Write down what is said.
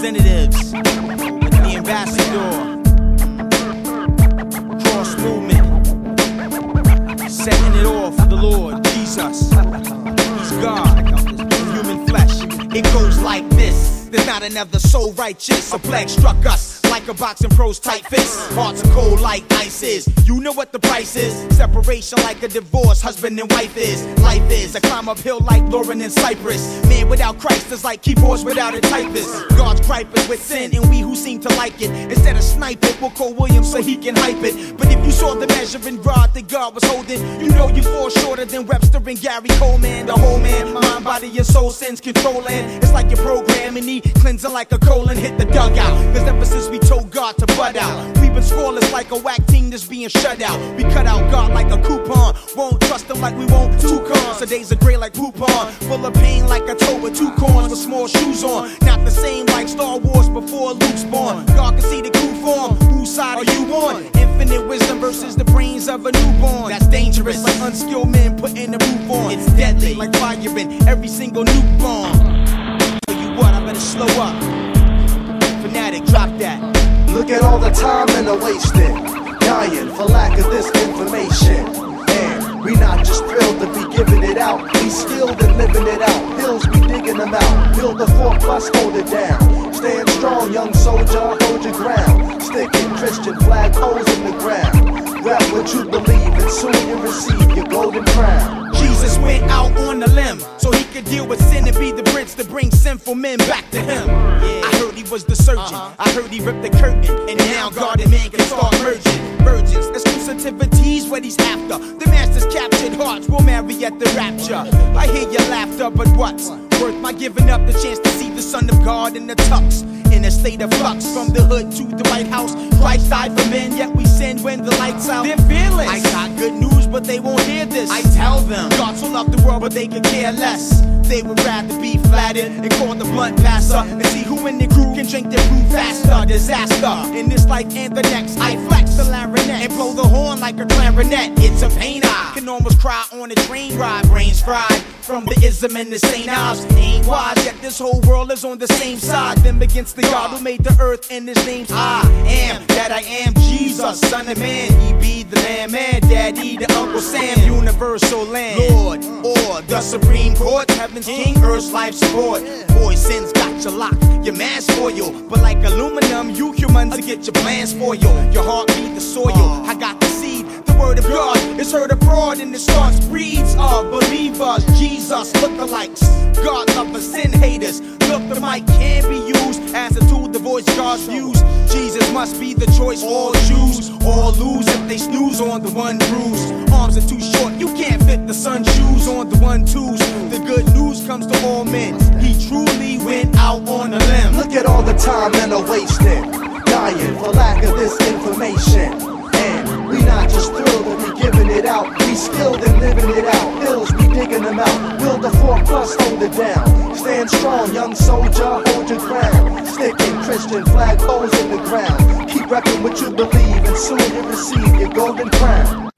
representatives, the ambassador, cross movement, setting it off for the Lord Jesus. He's God in human flesh. It goes like this. There's not another soul righteous. A plague struck us like a boxing pro's tight fist. Hearts are cold like ice is. You know what the price is. Separation like a divorce, husband and wife is. Life is a climb uphill like Lauren and Cypress. Man without Christ is like keyboards without a typist. God's gripe is with sin, and we who seem to like it. Instead of snipe it, we'll call Williams so he can hype it. But if you saw the measuring rod that God was holding, you know you fall shorter than Webster and Gary Coleman. The whole man, mind, body, and soul sins controlling. It's like your program and he cleansing like a colon. Hit the dugout, cause ever since we told God to butt out, we've been scoreless like a whack team that's being shut out. We cut out God like a coupon, won't trust him like we won't toucans. So days are gray like poupon, full of pain like a toe with two corns with small shoes on. Not the same like Star Wars before Luke's born. God can see the coup form, whose side are you on? Infinite wisdom versus the brains of a newborn. That's dangerous like unskilled men putting the roof on. It's deadly like firing every single nuke bomb. Tell you what, I better slow up. Fanatic, drop that. Look at all the time and the wasted, dying for lack of this information. And we not just thrilled to be giving it out, we skilled in living it out. Hills, we digging them out. Build the 4+, hold it down. Stand strong, young soldier, hold your ground. Sticking Christian flag poles in the ground. Rap what you believe, and soon you receive your golden crown. Jesus went out on a limb so he could deal with sin and be the bridge to bring sinful men back to him. I heard he was the surgeon, I heard he ripped the curtain, and now God and man can start merging. Virgins, exclusivity's what he's after. The master's captured hearts will marry at the rapture. I hear your laughter, but what's worth my giving up the chance to see the Son of God in the tux? In a state of flux, from the hood to the White House, Christ died for men, yet we sin when the lights out. They're fearless. I got good news, but they won't hear this. I tell them God so loved the world, but they could care less. They would rather be flattered and call the blunt passer and see who in the crew can drink their brew faster. Disaster in this life and the next. I flex the larynx and blow the horn like a clarinet. It's a pain I can almost cry on a train ride. Brains fried from the ism and the St. Ives. Ain't wise, yet this whole world is on the same side. Them against the God who made the earth, and his name's I am that I am Jesus, Son of Man. He be the Lamb man, Daddy the Uncle Sam, universal land, Lord, or the Supreme Court, heaven's King, earth's life support. Boy, sin's got you locked, your man's for you, but like aluminum, you humans to get your plans for you. Your heart beat the soil, I got the seed. The word of God is heard abroad, and it starts breeds of believers. Jesus lookalikes, God lovers, sin haters. Look, the mic can be used as a tool to voice God's views. Jesus must be the choice. All choose, all lose if they snooze on the one bruise. Arms are too short, you can't fit the sun's shoes on the 1-2s. The good news comes to all men. He truly went out on a limb. Look at all the time and the wasted, dying for lack of this information. And we not just thrilled to be giving it out, we skilled in living it out. Hills, we digging them out. Build the 4+, hold it down. Stand strong, young soldier, hold your ground. Sticking Christian flag poles in the ground. Keep repping what you believe, and soon you receive your golden crown.